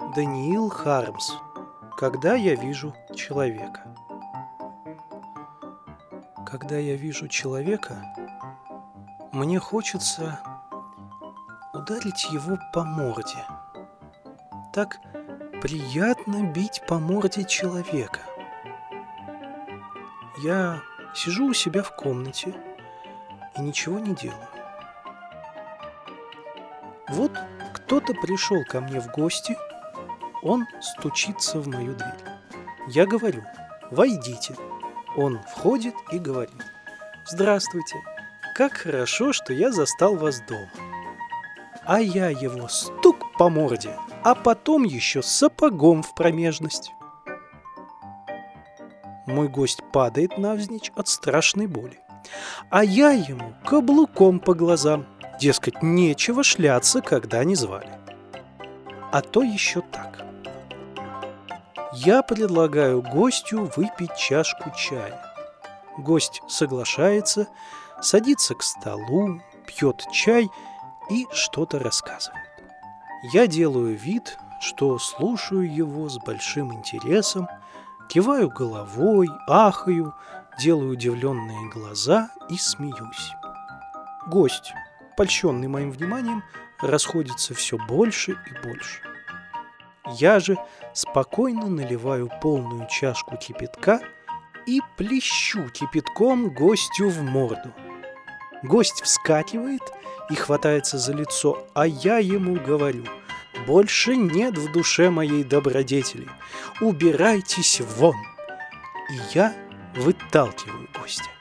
Даниил Хармс. Когда я вижу человека. Когда я вижу человека, мне хочется ударить его по морде. Так приятно бить по морде человека. Я сижу у себя в комнате и ничего не делаю. Вот кто-то пришел ко мне в гости, он стучится в мою дверь. Я говорю: «Войдите». Он входит и говорит: «Здравствуйте, как хорошо, что я застал вас дома». А я его стук по морде, а потом еще сапогом в промежность. Мой гость падает навзничь от страшной боли, а я ему каблуком по глазам. Дескать, нечего шляться, когда не звали. А то еще так. Я предлагаю гостю выпить чашку чая. Гость соглашается, садится к столу, пьет чай и что-то рассказывает. Я делаю вид, что слушаю его с большим интересом, киваю головой, ахаю, делаю удивленные глаза и смеюсь. Гость, польщенный моим вниманием, расходится все больше и больше. Я же спокойно наливаю полную чашку кипятка и плещу кипятком гостю в морду. Гость вскакивает и хватается за лицо, а я ему говорю: «Больше нет в душе моей добродетели, убирайтесь вон!» И я выталкиваю гостя.